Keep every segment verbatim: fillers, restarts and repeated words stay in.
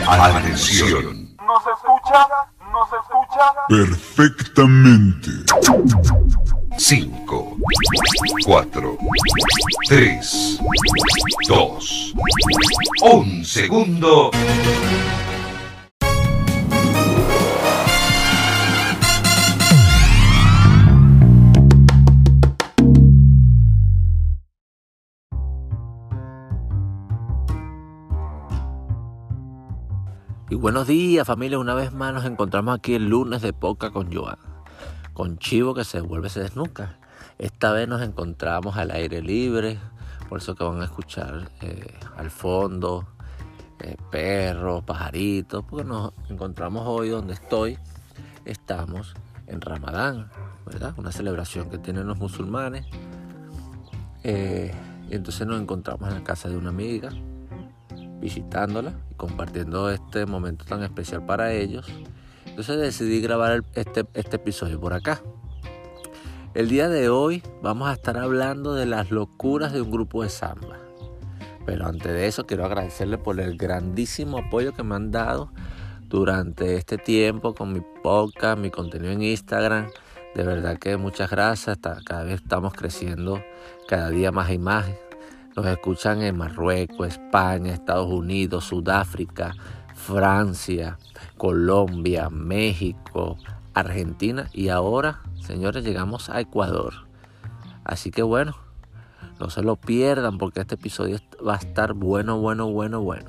Atención. ¿Nos escucha? ¿Nos escucha? Perfectamente. Cinco, cuatro, tres, dos, un segundo. Y buenos días, familia. Una vez más nos encontramos aquí el lunes de Podcast con Joan, con Chivo que se vuelve se desnuca. Esta vez nos encontramos al aire libre, por eso que van a escuchar eh, al fondo eh, perros, pajaritos, porque nos encontramos hoy donde estoy. Estamos en Ramadán, ¿verdad? Una celebración que tienen los musulmanes. Eh, y entonces nos encontramos en la casa de una amiga, visitándola y compartiendo este momento tan especial para ellos. Entonces decidí grabar el, este, este episodio por acá. El día de hoy vamos a estar hablando de las locuras de un grupo de samba. Pero antes de eso quiero agradecerles por el grandísimo apoyo que me han dado durante este tiempo con mi podcast, mi contenido en Instagram. De verdad que muchas gracias. Cada vez estamos creciendo cada día más y más. Nos escuchan en Marruecos, España, Estados Unidos, Sudáfrica, Francia, Colombia, México, Argentina y ahora, señores, llegamos a Ecuador. Así que bueno, no se lo pierdan porque este episodio va a estar bueno, bueno, bueno, bueno.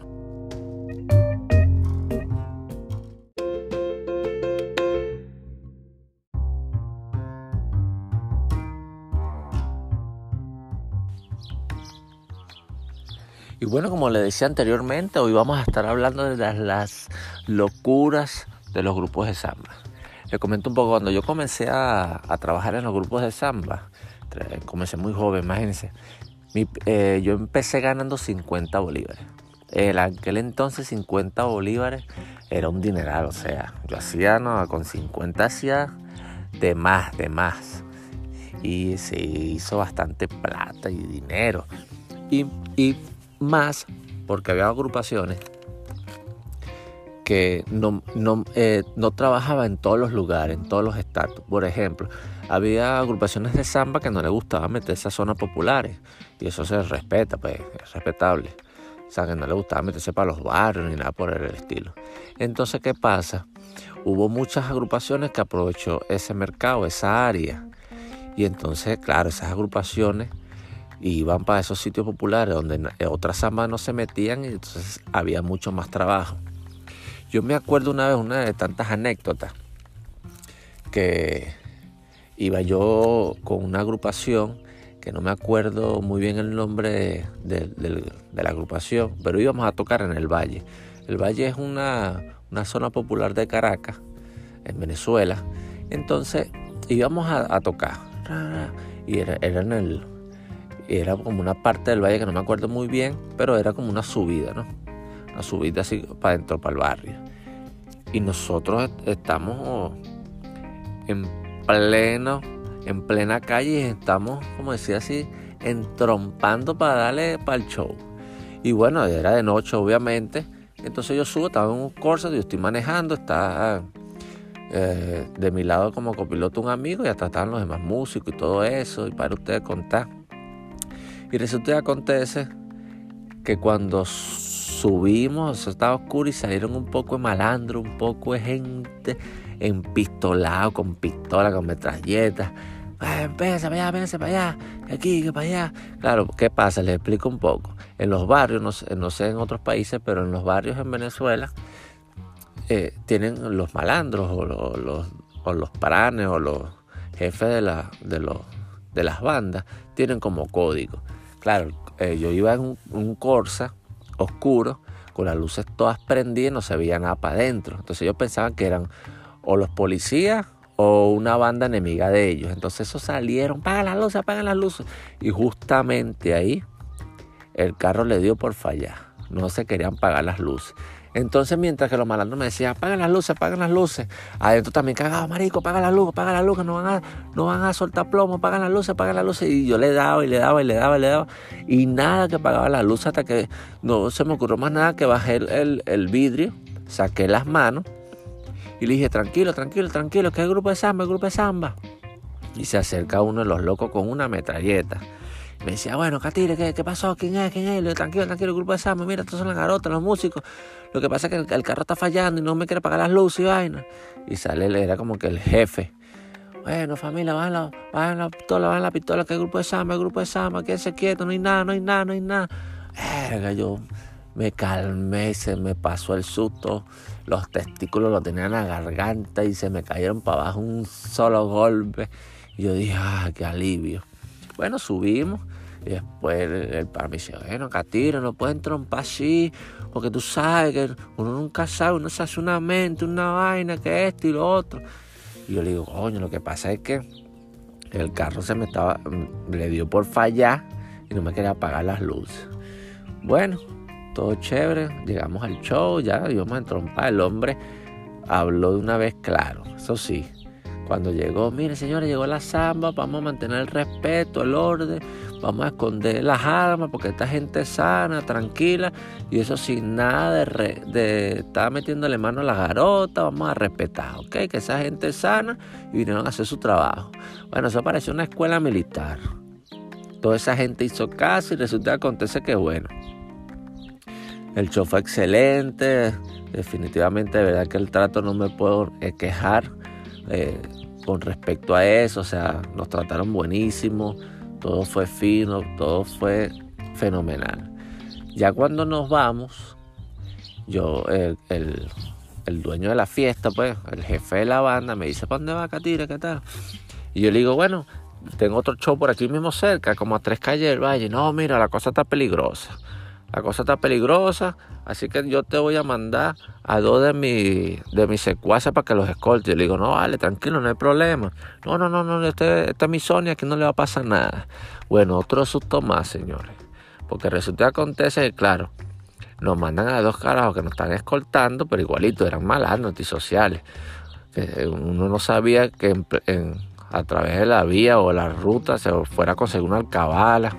Y bueno, como les decía anteriormente, hoy vamos a estar hablando de las, las locuras de los grupos de samba. Les comento un poco, cuando yo comencé a, a trabajar en los grupos de samba, comencé muy joven, imagínense, mi, eh, yo empecé ganando cincuenta bolívares. En aquel entonces cincuenta bolívares era un dineral, o sea, yo hacía, no, con cincuenta hacía de más, de más. Y se hizo bastante plata y dinero. Y... y más porque había agrupaciones que no, no, eh, no trabajaban en todos los lugares, en todos los estatus. Por ejemplo, había agrupaciones de samba que no les gustaba meterse a zonas populares y eso se respeta, pues es respetable. O sea, que no les gustaba meterse para los barrios ni nada por el estilo. Entonces, ¿qué pasa? Hubo muchas agrupaciones que aprovechó ese mercado, esa área. Y entonces, claro, esas agrupaciones iban para esos sitios populares donde otras sambas no se metían y entonces había mucho más trabajo. Yo me acuerdo una vez, una de tantas anécdotas, que iba yo con una agrupación, que no me acuerdo muy bien el nombre de, de, de la agrupación, pero íbamos a tocar en el Valle. El Valle es una, una zona popular de Caracas, en Venezuela. Entonces íbamos a, a tocar y era, era en el... Era como una parte del valle que no me acuerdo muy bien, pero era como una subida, ¿no? Una subida así para adentro, para el barrio. Y nosotros estamos en pleno, en plena calle y estamos, como decía así, entrompando para darle para el show. Y bueno, era de noche, obviamente. Entonces yo subo, estaba en un Corsa, yo estoy manejando, está eh, de mi lado como copiloto un amigo y hasta estaban los demás músicos y todo eso. Y para ustedes contar. Y resulta y acontece que cuando subimos, eso estaba oscuro y salieron un poco de malandro, un poco de gente empistolado, con pistola, con metralletas. Vénganse para allá, vénganse para allá, aquí, que para allá. Claro, ¿qué pasa? Les explico un poco. En los barrios, no sé, no sé en otros países, pero en los barrios en Venezuela eh, tienen los malandros o los, los, o los paranes o los jefes de, la, de, los, de las bandas, tienen como código. Claro, eh, yo iba en un, un Corsa oscuro, con las luces todas prendidas, no se veía nada para adentro. Entonces yo pensaba que eran o los policías o una banda enemiga de ellos. Entonces esos salieron, apagan las luces, apagan las luces. Y justamente ahí el carro le dio por fallar. No se querían apagar las luces. Entonces, mientras que los malandros me decían, apagan las luces, apagan las luces, adentro también cagado, marico, apaga la luz, apaga la luz, que no van a, no van a soltar plomo, apagan las luces, apagan las luces. Y yo le daba y le daba y le daba y le daba. Y nada que apagaba la luz hasta que no se me ocurrió más nada que bajé el, el, el vidrio saqué las manos y le dije, tranquilo, tranquilo, tranquilo, que es el grupo de samba, el grupo de samba. Y se acerca uno de los locos con una metralleta. Me decía, bueno, Catire, ¿qué, ¿qué pasó? ¿Quién es? ¿Quién es? Le digo, tranquilo, tranquilo, el grupo de samba, mira, estos son las garotas, los músicos. Lo que pasa es que el, el carro está fallando y no me quiere pagar las luces y vaina. Y sale, era como que el jefe. Bueno, familia, bajen la, bajen la pistola, bajen la pistola, que es el grupo de samba, el grupo de samba, quédense quietos, no hay nada, no hay nada, no hay nada. Verga, yo me calmé, se me pasó el susto, los testículos lo tenían en la garganta y se me cayeron para abajo un solo golpe. Y yo dije, ah, qué alivio. Bueno, subimos y después el, el par me dice, bueno, Catire, no pueden trompar así, porque tú sabes que uno nunca sabe, uno se hace una mente, una vaina, que esto y lo otro. Y yo le digo, coño, lo que pasa es que el carro se me estaba, le dio por fallar y no me quería apagar las luces. Bueno, todo chévere, llegamos al show, ya íbamos a entrompar. El hombre habló de una vez claro, eso sí. Cuando llegó, mire señores, llegó la samba, vamos a mantener el respeto, el orden, vamos a esconder las armas porque esta gente es sana, tranquila, y eso sin nada de, re, de estar metiéndole mano a la garota, vamos a respetar, ¿ok? Que esa gente es sana y vinieron a hacer su trabajo. Bueno, eso pareció una escuela militar. Toda esa gente hizo caso y resulta que acontece que bueno. El show fue excelente, definitivamente de verdad que el trato no me puedo quejar. Eh, con respecto a eso, o sea, nos trataron buenísimo, todo fue fino, todo fue fenomenal. Ya cuando nos vamos, yo, el, el, el dueño de la fiesta, pues, el jefe de la banda, me dice, ¿para dónde va, Catire? ¿Qué tal? Y yo le digo, bueno, tengo otro show por aquí mismo cerca, como a tres calles del valle. No, mira, la cosa está peligrosa. La cosa está peligrosa, así que yo te voy a mandar a dos de mis de mis secuaces para que los escoltes. Yo le digo, no, vale, tranquilo, no hay problema. No, no, no, no, este, esta es mi Sonia, aquí no le va a pasar nada. Bueno, otro susto más, señores. Porque resulta que acontece que, claro, nos mandan a dos carajos que nos están escoltando, pero igualito, eran malandros, antisociales. Uno no sabía que en, en, a través de la vía o la ruta se fuera a conseguir una alcabala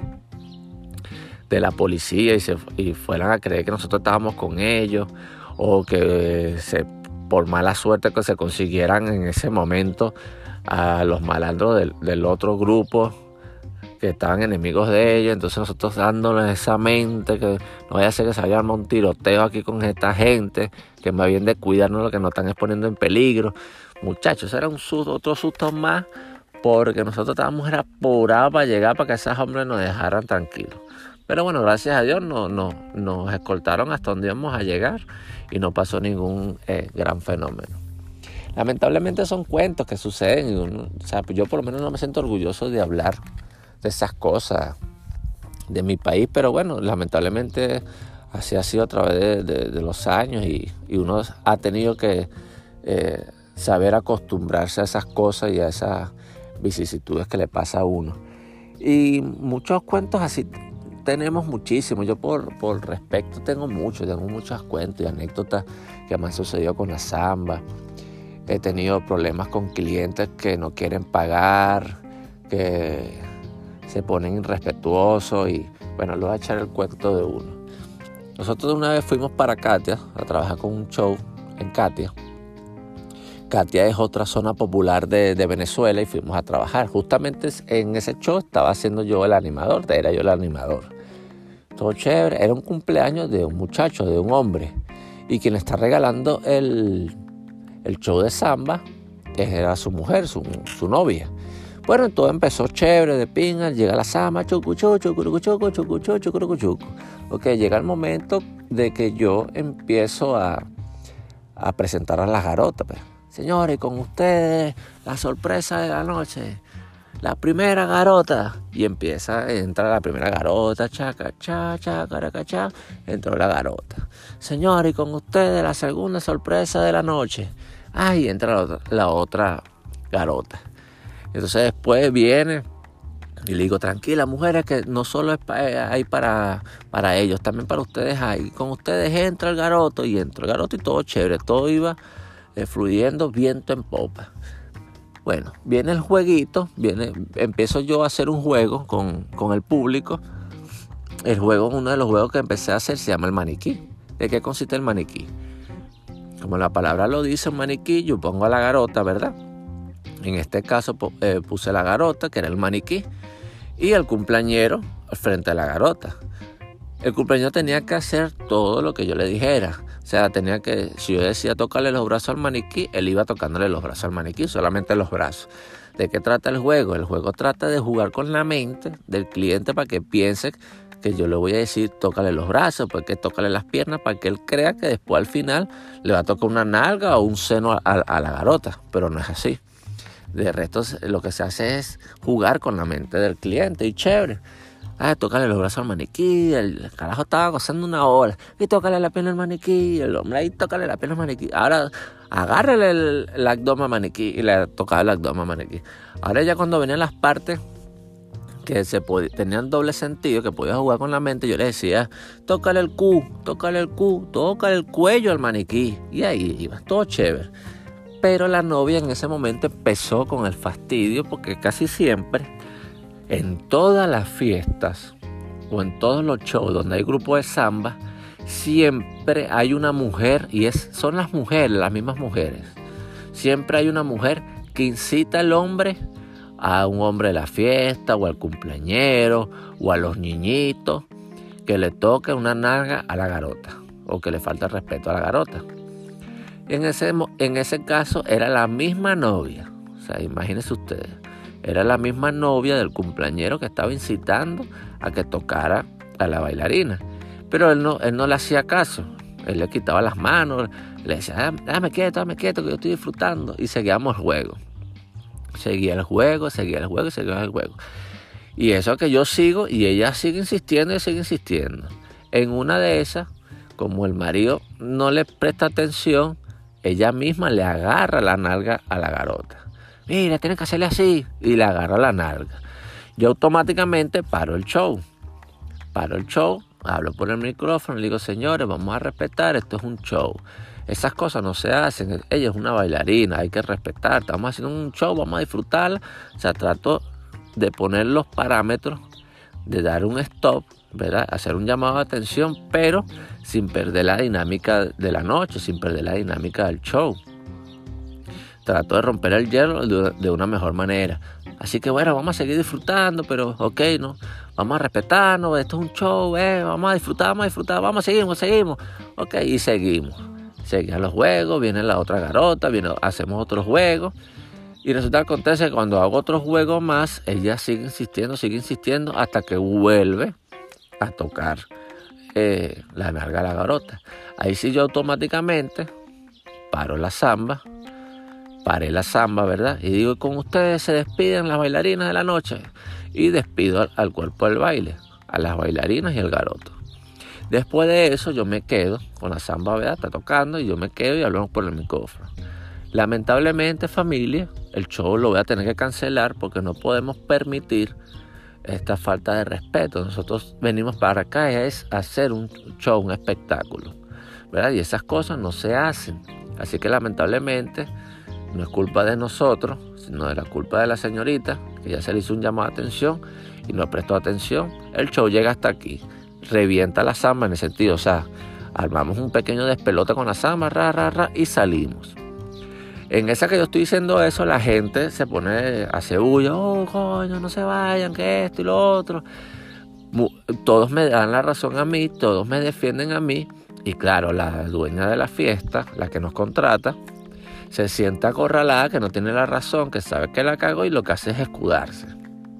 de la policía y, se, y fueran a creer que nosotros estábamos con ellos, o que se, por mala suerte que se consiguieran en ese momento a los malandros del, del otro grupo que estaban enemigos de ellos. Entonces nosotros dándoles esa mente que no vaya a ser que se vaya a armar un tiroteo aquí con esta gente, que más bien de cuidarnos lo que nos están exponiendo en peligro. Muchachos, era un susto, otro susto más, porque nosotros estábamos apurados para llegar, para que esos hombres nos dejaran tranquilos. Pero bueno, gracias a Dios no, no, nos escoltaron hasta donde íbamos a llegar y no pasó ningún eh, gran fenómeno. Lamentablemente son cuentos que suceden y uno, o sea, yo por lo menos no me siento orgulloso de hablar de esas cosas de mi país, pero bueno, lamentablemente así ha sido a través de, de, de los años y, y uno ha tenido que eh, saber acostumbrarse a esas cosas y a esas vicisitudes que le pasa a uno. Y muchos cuentos así tenemos muchísimos. Yo por, por respecto tengo muchos, tengo muchos cuentos y anécdotas que me han sucedido con la samba. He tenido problemas con clientes que no quieren pagar, que se ponen irrespetuosos y bueno, les voy a echar el cuento de uno. Nosotros una vez fuimos para Catia a trabajar con un show en Catia. Catia es otra zona popular de, de Venezuela y fuimos a trabajar. Justamente en ese show estaba siendo yo el animador, era yo el animador. Todo chévere, era un cumpleaños de un muchacho, de un hombre. Y quien le está regalando el, el show de samba era su mujer, su, su novia. Bueno, todo empezó chévere, de pinga, llega la samba, chucu, chucu, chucu, chucu, chucu, chucu, chucu, chucu. Ok, llega el momento de que yo empiezo a, a presentar a las garotas, pues. Señores, con ustedes, la sorpresa de la noche, la primera garota. Y empieza, entra la primera garota, chaca, cha, cha, caraca, cha, entró la garota. Señores, con ustedes, la segunda sorpresa de la noche. Ay, entra la otra, la otra garota. Entonces después viene y le digo, tranquila, mujeres, que no solo es pa- hay para, para ellos, también para ustedes hay. Con ustedes entra el garoto y entra el garoto y todo chévere, todo iba eh, fluyendo viento en popa. Bueno, viene el jueguito, viene, empiezo yo a hacer un juego con, con el público. El juego, uno de los juegos que empecé a hacer se llama el maniquí. ¿De qué consiste el maniquí? Como la palabra lo dice, un maniquí, yo pongo a la garota, ¿verdad? En este caso eh, puse la garota, que era el maniquí, y el cumpleañero frente a la garota. El cumpleañero tenía que hacer todo lo que yo le dijera. O sea, tenía que, si yo decía tocarle los brazos al maniquí, él iba tocándole los brazos al maniquí, solamente los brazos. ¿De qué trata el juego? El juego trata de jugar con la mente del cliente para que piense que yo le voy a decir tócale los brazos, porque tócale las piernas, para que él crea que después al final le va a tocar una nalga o un seno a, a, a la garota, pero no es así. De resto, lo que se hace es jugar con la mente del cliente y chévere. Ah, tócale los brazos al maniquí, el carajo estaba gozando una hora, y tócale la pierna al maniquí, el hombre ahí tócale la pierna al maniquí. Ahora agárrale el, el abdomen al maniquí y le tocaba el abdomen al maniquí. Ahora ya cuando venían las partes que se pod- tenían doble sentido, que podía jugar con la mente, yo le decía, tócale el cu, tócale el cu, tócale el cuello al maniquí. Y ahí iba, todo chévere. Pero la novia en ese momento empezó con el fastidio, porque casi siempre, en todas las fiestas o en todos los shows donde hay grupos de samba, siempre hay una mujer, y es, son las mujeres, las mismas mujeres. Siempre hay una mujer que incita al hombre, a un hombre de la fiesta, o al cumpleañero, o a los niñitos, que le toque una nalga a la garota, o que le falta respeto a la garota. En ese, en ese caso era la misma novia, o sea, imagínense ustedes, era la misma novia del cumpleañero que estaba incitando a que tocara a la bailarina. Pero él no, él no le hacía caso. Él le quitaba las manos, le decía, dame quieto, dame quieto, que yo estoy disfrutando. Y seguíamos el juego. Seguía el juego, seguía el juego, seguía el juego. Y eso que yo sigo, y ella sigue insistiendo y sigue insistiendo. En una de esas, como el marido no le presta atención, ella misma le agarra la nalga a la garota. Mira, tienes que hacerle así. Y le agarra la nalga. Yo automáticamente paro el show. Paro el show, hablo por el micrófono y le digo, señores, vamos a respetar, esto es un show. Esas cosas no se hacen. Ella es una bailarina, hay que respetar. Estamos haciendo un show, vamos a disfrutarla. O sea, trato de poner los parámetros, de dar un stop, ¿verdad? Hacer un llamado de atención, pero sin perder la dinámica de la noche, sin perder la dinámica del show. Trato de romper el hielo de una mejor manera. Así que bueno, vamos a seguir disfrutando, pero ok, ¿no? Vamos a respetarnos, esto es un show, eh, vamos a disfrutar, vamos a disfrutar, vamos, seguimos, seguimos. Ok, y seguimos. Seguían los juegos, viene la otra garota, viene, hacemos otros juegos. Y resulta que acontece que cuando hago otros juegos más, ella sigue insistiendo, sigue insistiendo, hasta que vuelve a tocar eh, la nalga a la garota. Ahí sí yo automáticamente paro la samba. Paré la samba, ¿verdad? Y digo, con ustedes se despiden las bailarinas de la noche. Y despido al, al cuerpo del baile, a las bailarinas y al garoto. Después de eso yo me quedo con la samba, ¿verdad? Está tocando y yo me quedo y hablamos por el micrófono. Lamentablemente, familia, el show lo voy a tener que cancelar porque no podemos permitir esta falta de respeto. Nosotros venimos para acá es hacer un show, un espectáculo, ¿verdad? Y esas cosas no se hacen. Así que lamentablemente no es culpa de nosotros, sino de la culpa de la señorita, que ya se le hizo un llamado de atención y no prestó atención. El show llega hasta aquí. Revienta la samba en ese sentido. O sea, armamos un pequeño despelote con la samba, ra, ra, ra, y salimos. En esa que yo estoy diciendo eso, la gente se pone a hacer bulla. Oh, coño, no se vayan, que esto y lo otro. Todos me dan la razón a mí, todos me defienden a mí. Y claro, la dueña de la fiesta, la que nos contrata, se siente acorralada, que no tiene la razón, que sabe que la cagó y lo que hace es escudarse.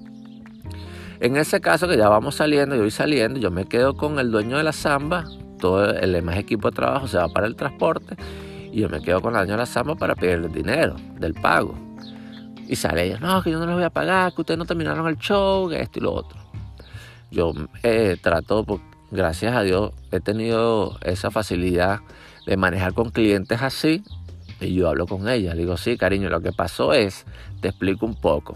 En ese caso que ya vamos saliendo, yo voy saliendo, yo me quedo con el dueño de la samba, todo el demás equipo de trabajo se va para el transporte y yo me quedo con la dueña de la samba para pedir el dinero del pago. Y sale ella, no, que yo no les voy a pagar, que ustedes no terminaron el show, que esto y lo otro. Yo eh, trato, gracias a Dios, he tenido esa facilidad de manejar con clientes así. Y yo hablo con ella, le digo, sí, cariño, lo que pasó es, te explico un poco.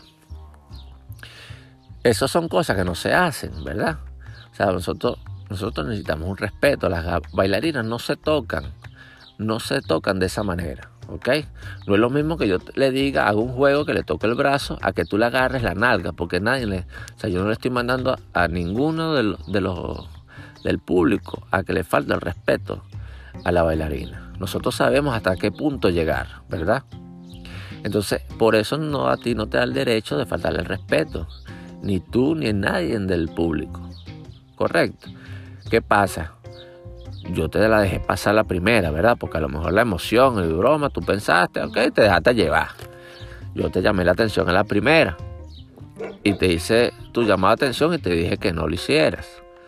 Esas son cosas que no se hacen, ¿verdad? O sea, nosotros, nosotros necesitamos un respeto. Las bailarinas no se tocan, no se tocan de esa manera, ¿ok? No es lo mismo que yo le diga, hago un juego que le toque el brazo, a que tú le agarres la nalga, porque nadie le... O sea, yo no le estoy mandando a, a ninguno de los, de los, del público a que le falte el respeto a la bailarina. Nosotros sabemos hasta qué punto llegar, ¿verdad? Entonces, por eso no, a ti no te da el derecho de faltarle el respeto. Ni tú ni nadie del público. ¿Correcto? ¿Qué pasa? Yo te la dejé pasar la primera, ¿verdad? Porque a lo mejor la emoción, el broma, tú pensaste, ok, te dejaste llevar. Yo te llamé la atención en la primera. Y te hice tu llamada de atención y te dije que no lo hicieras.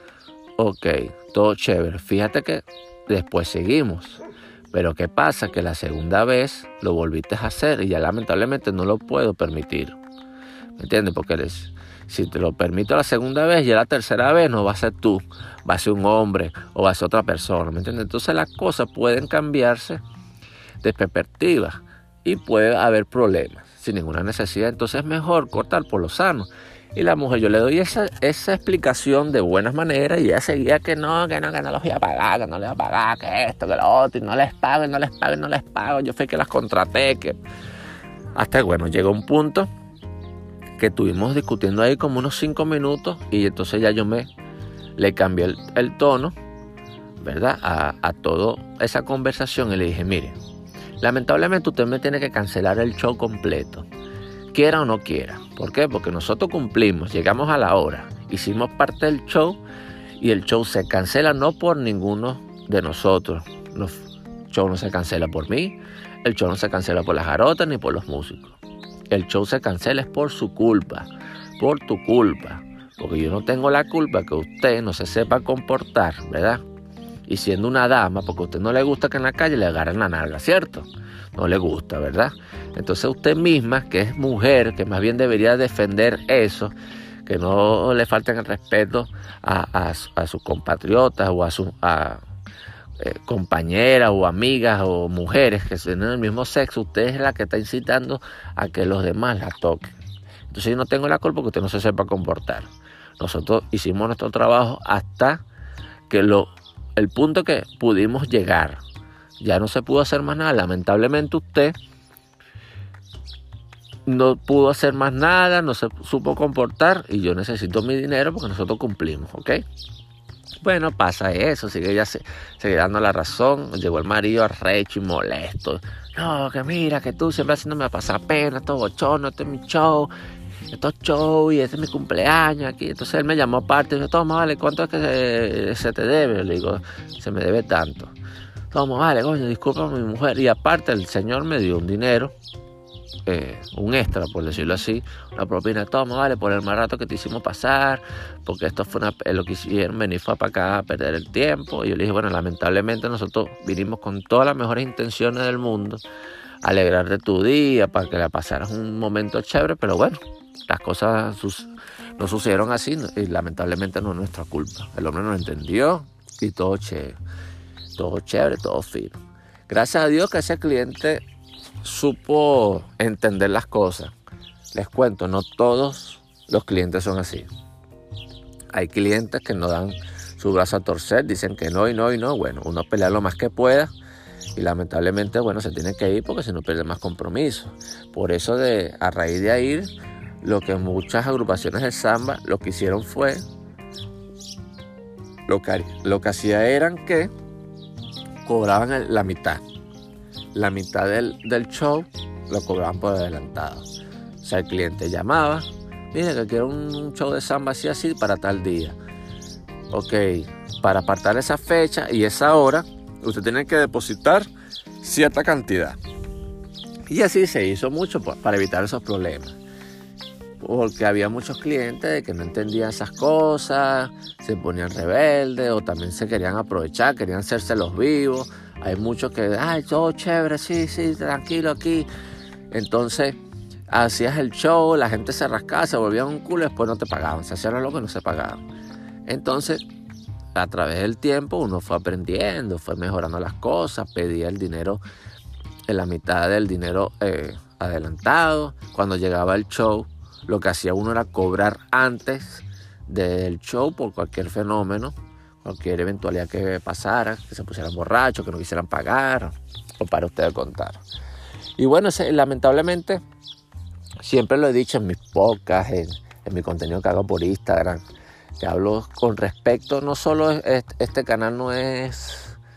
Ok, todo chévere. Fíjate que después seguimos. Pero ¿qué pasa? Que la segunda vez lo volviste a hacer y ya lamentablemente no lo puedo permitir. ¿Me entiendes? Porque eres, si te lo permito la segunda vez, ya la tercera vez no va a ser tú. Va a ser un hombre o va a ser otra persona. ¿Me entiendes? Entonces las cosas pueden cambiarse de perspectiva y puede haber problemas sin ninguna necesidad. Entonces es mejor cortar por lo sano. Y la mujer, yo le doy esa, esa explicación de buenas maneras y ella seguía que no, que no, que no los voy a pagar, que no les voy a pagar, que esto, que lo otro, y no les pago, y no les pago, y no les pago. Yo fui que las contraté, que... Hasta, bueno, llegó un punto que estuvimos discutiendo ahí como unos cinco minutos y entonces ya yo me le cambié el, el tono, ¿verdad? A, a toda esa conversación y le dije, mire, lamentablemente usted me tiene que cancelar el show completo. Quiera o no quiera. ¿Por qué? Porque nosotros cumplimos, llegamos a la hora, hicimos parte del show y el show se cancela no por ninguno de nosotros. El show no se cancela por mí, el show no se cancela por las garotas ni por los músicos. El show se cancela es por su culpa, por tu culpa. Porque yo no tengo la culpa que usted no se sepa comportar, ¿verdad? Y siendo una dama, porque a usted no le gusta que en la calle le agarren la nalga, ¿cierto? No le gusta, ¿verdad? Entonces usted misma, que es mujer, que más bien debería defender eso, que no le falten el respeto a, a, a sus compatriotas o a sus a, eh, compañeras o amigas o mujeres que tienen el mismo sexo, usted es la que está incitando a que los demás la toquen. Entonces yo no tengo la culpa que usted no se sepa comportar. Nosotros hicimos nuestro trabajo hasta que lo, el punto que pudimos llegar. Ya no se pudo hacer más nada. Lamentablemente usted no pudo hacer más nada, no se supo comportar y yo necesito mi dinero porque nosotros cumplimos, ¿ok? Bueno, pasa eso, sigue ella se, sigue dando la razón. Llegó el marido arrecho y molesto. No, que mira, que tú siempre haciéndome pasar pena, estos bochones, este es mi show, estos shows y este es mi cumpleaños aquí. Entonces él me llamó aparte y dijo, toma, vale, ¿cuánto es que se, se te debe? Le digo, se me debe tanto. Toma, vale, coño, disculpa a mi mujer. Y aparte el señor me dio un dinero, eh, un extra, por decirlo así, una propina. Toma, vale, por el mal rato que te hicimos pasar, porque esto fue una, lo que hicieron, venir fue para acá a perder el tiempo. Y yo le dije, bueno, lamentablemente nosotros vinimos con todas las mejores intenciones del mundo, a alegrarte tu día, para que la pasaras un momento chévere, pero bueno, las cosas sus, no sucedieron así y lamentablemente no es nuestra culpa. El hombre no entendió y todo chévere. Todo chévere, todo fino. Gracias a Dios que ese cliente supo entender las cosas. Les cuento, no todos los clientes son así. Hay clientes que no dan su brazo a torcer, dicen que no y no y no. Bueno, uno pelea lo más que pueda y lamentablemente, bueno, se tiene que ir porque si no pierde más compromiso. Por eso, de, a raíz de ahí, lo que muchas agrupaciones de samba lo que hicieron fue, lo que, lo que hacía eran que cobraban el, la mitad. La mitad del, del show lo cobraban por adelantado. O sea, el cliente llamaba, mire que quiero un, un show de samba así así para tal día. Ok, para apartar esa fecha y esa hora, usted tiene que depositar cierta cantidad. Y así se hizo mucho para evitar esos problemas. Porque había muchos clientes que no entendían esas cosas, se ponían rebeldes o también se querían aprovechar, querían hacerse los vivos. Hay muchos que, ay, todo chévere, sí, sí, tranquilo aquí. Entonces, hacías el show, la gente se rascaba, se volvían un culo y después no te pagaban. Se hacían lo que no se pagaban. Entonces, a través del tiempo uno fue aprendiendo, fue mejorando las cosas, pedía el dinero, en la mitad del dinero eh, adelantado. Cuando llegaba el show, lo que hacía uno era cobrar antes del show por cualquier fenómeno, cualquier eventualidad que pasara, que se pusieran borrachos, que no quisieran pagar, o para ustedes contar. Y bueno, lamentablemente, siempre lo he dicho en mis podcasts, en, en mi contenido que hago por Instagram, que hablo con respecto, no solo este, este canal no es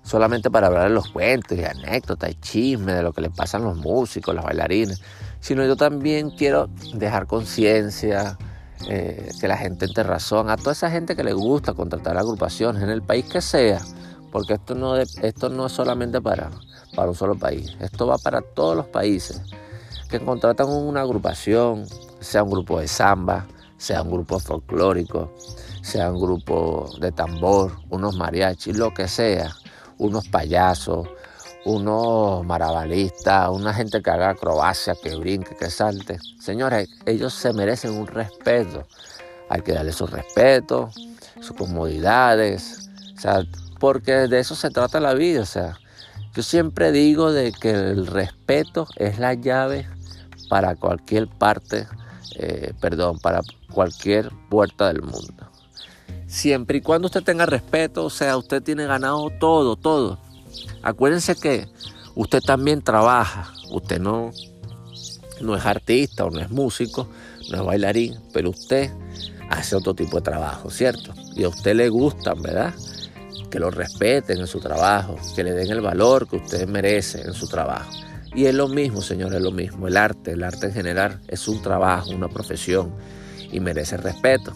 solamente para hablar de los cuentos y anécdotas y chismes de lo que le pasan a los músicos, los bailarines, sino yo también quiero dejar conciencia, eh, que la gente entre razón, a toda esa gente que le gusta contratar agrupaciones en el país que sea, porque esto no, de, esto no es solamente para, para un solo país, esto va para todos los países que contratan una agrupación, sea un grupo de samba, sea un grupo folclórico, sea un grupo de tambor, unos mariachis, lo que sea, unos payasos, unos marabalistas, una gente que haga acrobacia, que brinque, que salte. Señores, ellos se merecen un respeto. Hay que darle su respeto, sus comodidades, o sea, porque de eso se trata la vida. O sea, yo siempre digo de que el respeto es la llave para cualquier parte, eh, perdón, para cualquier puerta del mundo. Siempre y cuando usted tenga respeto, o sea, usted tiene ganado todo, todo. Acuérdense que usted también trabaja, usted no, no es artista o no es músico, no es bailarín, pero usted hace otro tipo de trabajo, ¿cierto? Y a usted le gusta, ¿verdad? Que lo respeten en su trabajo, que le den el valor que usted merece en su trabajo. Y es lo mismo, señores, es lo mismo. El arte, el arte en general es un trabajo, una profesión y merece respeto.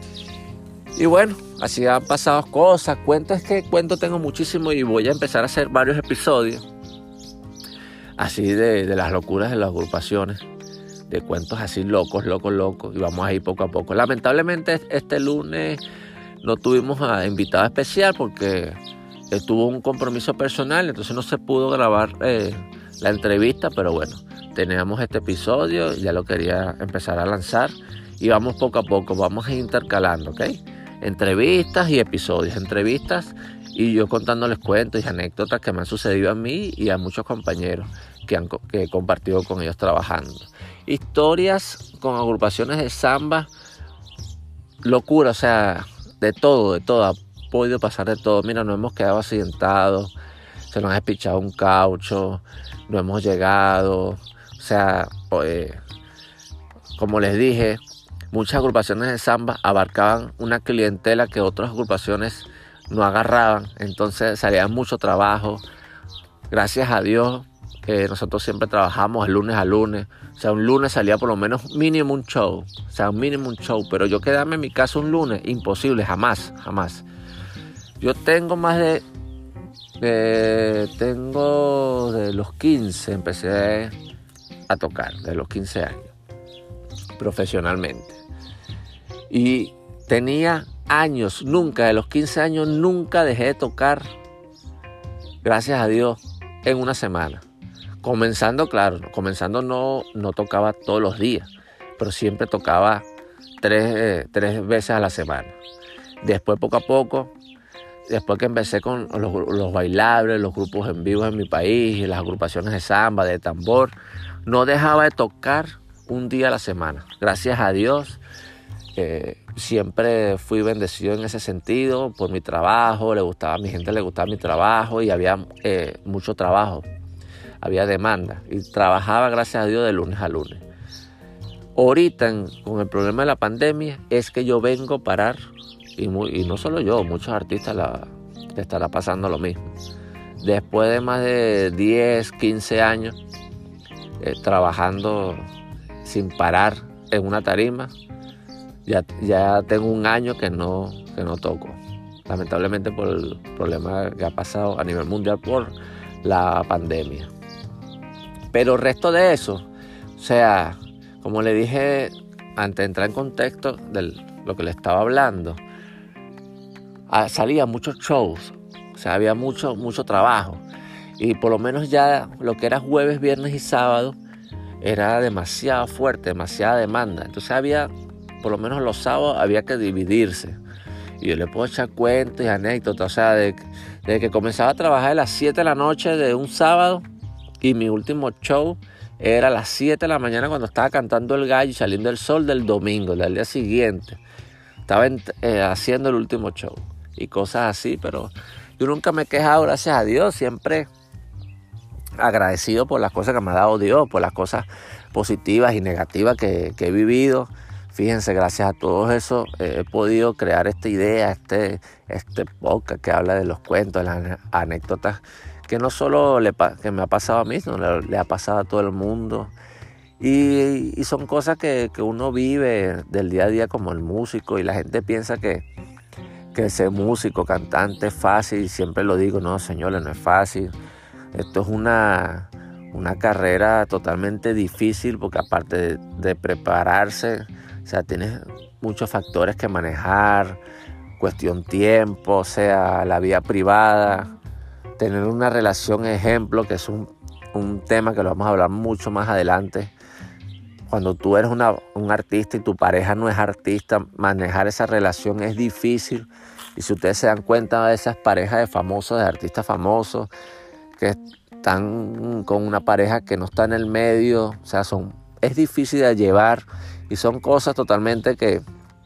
Y bueno, así han pasado cosas, cuentos es que cuento tengo muchísimo y voy a empezar a hacer varios episodios así de, de las locuras de las agrupaciones, de cuentos así locos, locos, locos, y vamos a ir poco a poco. Lamentablemente este lunes no tuvimos a invitado especial porque él tuvo un compromiso personal, entonces no se pudo grabar eh, la entrevista, pero bueno, teníamos este episodio, ya lo quería empezar a lanzar y vamos poco a poco, vamos a ir intercalando, ¿ok? Entrevistas y episodios, entrevistas y yo contándoles cuentos y anécdotas que me han sucedido a mí y a muchos compañeros que, han, que he compartido con ellos trabajando. Historias con agrupaciones de samba, locura, o sea, de todo, de todo, ha podido pasar de todo. Mira, nos hemos quedado accidentados, se nos ha despichado un caucho, no hemos llegado, o sea, pues, como les dije, muchas agrupaciones de samba abarcaban una clientela que otras agrupaciones no agarraban, entonces salía mucho trabajo. Gracias a Dios que nosotros siempre trabajamos el lunes a lunes, o sea, un lunes salía por lo menos mínimo un show, o sea, un mínimo un show, pero yo quedarme en mi casa un lunes, imposible, jamás, jamás. Yo tengo más de, de tengo de los quince, empecé a tocar, de los quince años, profesionalmente. Y tenía años, nunca, de los quince años, nunca dejé de tocar, gracias a Dios, en una semana. Comenzando, claro, comenzando no, no tocaba todos los días, pero siempre tocaba tres, eh, tres veces a la semana. Después, poco a poco, después que empecé con los, los bailables, los grupos en vivo en mi país, las agrupaciones de samba, de tambor, no dejaba de tocar un día a la semana. Gracias a Dios, eh, siempre fui bendecido en ese sentido por mi trabajo, le gustaba, a mi gente le gustaba mi trabajo y había eh, mucho trabajo. Había demanda y trabajaba, gracias a Dios, de lunes a lunes. Ahorita, en, con el problema de la pandemia, es que yo vengo a parar, y, muy, y no solo yo, muchos artistas la, le estará pasando lo mismo. Después de más de diez, quince años eh, trabajando sin parar en una tarima, ya, ya tengo un año que no, que no toco. Lamentablemente por el problema que ha pasado a nivel mundial por la pandemia. Pero el resto de eso, o sea, como le dije antes de entrar en contexto de lo que le estaba hablando, salía muchos shows, o sea, había mucho, mucho trabajo. Y por lo menos ya lo que era jueves, viernes y sábado era demasiado fuerte, demasiada demanda. Entonces había, por lo menos los sábados había que dividirse. Y yo le puedo echar cuentos y anécdotas, o sea, de, de que comenzaba a trabajar a las siete de la noche de un sábado y mi último show era a las siete de la mañana cuando estaba cantando el gallo y saliendo el sol del domingo, del día siguiente. Estaba en, eh, haciendo el último show y cosas así, pero yo nunca me he quejado, gracias a Dios, siempre agradecido por las cosas que me ha dado Dios, por las cosas positivas y negativas que, que he vivido. Fíjense, gracias a todo eso eh, he podido crear esta idea, este, este podcast que habla de los cuentos, de las anécdotas, que no solo le, que me ha pasado a mí, sino le, le ha pasado a todo el mundo. Y, y son cosas que, que uno vive del día a día como el músico, y la gente piensa que, que ser músico, cantante es fácil. Siempre lo digo, no, señores, no es fácil. Esto es una, una carrera totalmente difícil, porque aparte de, de prepararse, o sea, tienes muchos factores que manejar, cuestión tiempo, o sea, la vida privada, tener una relación ejemplo, que es un, un tema que lo vamos a hablar mucho más adelante. Cuando tú eres una, un artista y tu pareja no es artista, manejar esa relación es difícil. Y si ustedes se dan cuenta de esas parejas de famosos, de artistas famosos, que están con una pareja que no está en el medio, o sea, son, es difícil de llevar. Y son cosas totalmente que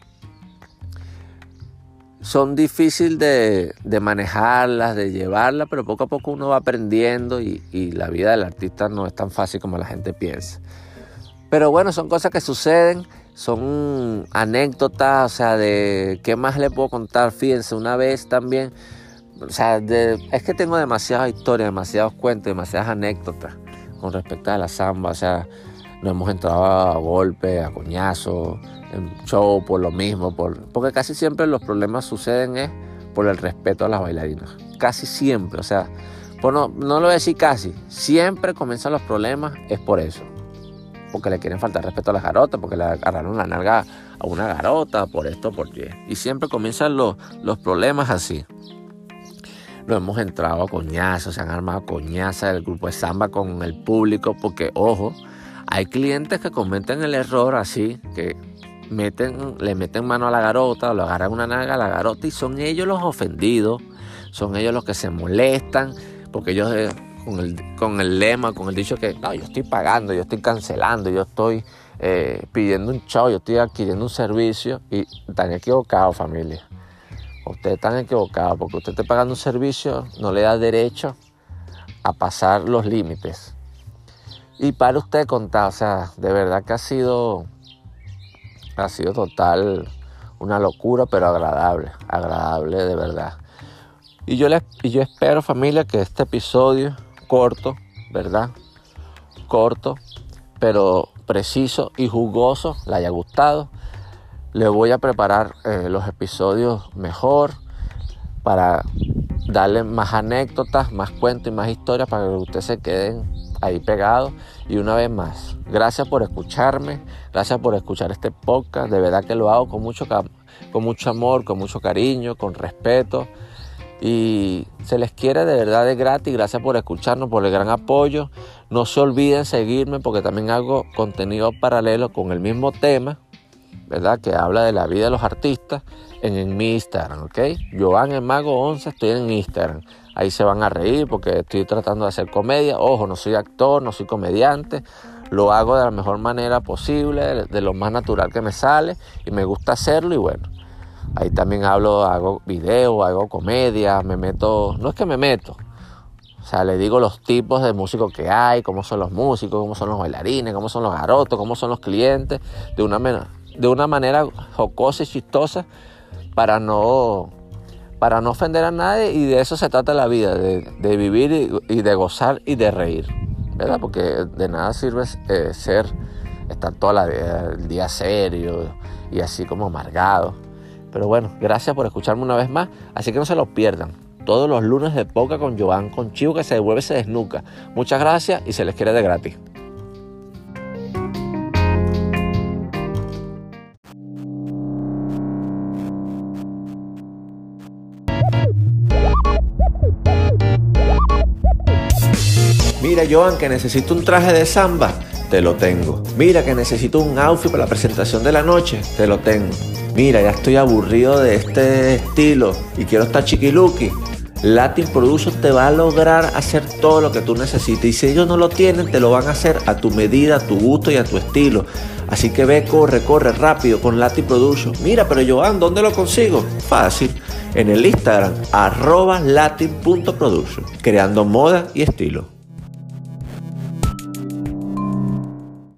son difíciles de, de manejarlas, de llevarlas, pero poco a poco uno va aprendiendo, y, y la vida del artista no es tan fácil como la gente piensa. Pero bueno, son cosas que suceden, son anécdotas, o sea, de qué más le puedo contar. Fíjense, una vez también, o sea, de, es que tengo demasiadas historias, demasiados cuentos, demasiadas anécdotas con respecto a la samba. O sea, nos hemos entrado a golpes, a coñazos, en show por lo mismo, por, porque casi siempre los problemas suceden es por el respeto a las bailarinas. Casi siempre, o sea, pues no, no lo voy a decir casi, siempre comienzan los problemas es por eso. Porque le quieren faltar respeto a las garotas, porque le agarraron la nalga a una garota, por esto, por y. Y siempre comienzan los, los problemas así. Nos hemos entrado a coñazos, se han armado coñazas del grupo de samba con el público, porque, ojo, hay clientes que cometen el error así, que meten, le meten mano a la garota, o le agarran una nalga a la garota, y son ellos los ofendidos, son ellos los que se molestan, porque ellos eh, con, el, con el lema, con el dicho que, no, yo estoy pagando, yo estoy cancelando, yo estoy eh, pidiendo un show, yo estoy adquiriendo un servicio, y están equivocados, familia. Ustedes están equivocados, porque usted está pagando un servicio, no le da derecho a pasar los límites. Y para usted contar, o sea, de verdad que ha sido, ha sido total una locura, pero agradable, agradable de verdad. Y yo, les, y yo espero, familia, que este episodio corto, ¿verdad? Corto, pero preciso y jugoso, le haya gustado. Le voy a preparar eh, los episodios mejor para darle más anécdotas, más cuentos y más historias para que ustedes se queden ahí pegados. Y una vez más, gracias por escucharme, gracias por escuchar este podcast. De verdad que lo hago con mucho, con mucho amor, con mucho cariño, con respeto. Y se les quiere de verdad de gratis. Gracias por escucharnos, por el gran apoyo. No se olviden seguirme, porque también hago contenido paralelo con el mismo tema, ¿verdad? Que habla de la vida de los artistas en, en mi Instagram, ¿ok? Joan el Mago once, estoy en Instagram. Ahí se van a reír porque estoy tratando de hacer comedia. Ojo, no soy actor, no soy comediante. Lo hago de la mejor manera posible, de, de lo más natural que me sale. Y me gusta hacerlo, y bueno, ahí también hablo, hago video, hago comedia, me meto... No es que me meto, o sea, le digo los tipos de músicos que hay, cómo son los músicos, cómo son los bailarines, cómo son los garotos, cómo son los clientes, de una, de una manera jocosa y chistosa, para no... para no ofender a nadie, y de eso se trata la vida, de, de vivir y, y de gozar y de reír, ¿verdad? Porque de nada sirve eh, ser, estar toda la vida, el día serio y así como amargado. Pero bueno, gracias por escucharme una vez más, así que no se lo pierdan. Todos los lunes de Podcast con Joan, con Chivo que se devuelve, se desnuca. Muchas gracias y se les quiere de gratis. Mira, Joan, que necesito un traje de samba, te lo tengo. Mira, que necesito un outfit para la presentación de la noche, te lo tengo. Mira, ya estoy aburrido de este estilo y quiero estar chiquiluki. Latin Production te va a lograr hacer todo lo que tú necesites, y si ellos no lo tienen, te lo van a hacer a tu medida, a tu gusto y a tu estilo. Así que ve, corre, corre rápido con Latin Production. Mira, pero Joan, ¿dónde lo consigo? Fácil, en el Instagram, arroba latin punto production, creando moda y estilo.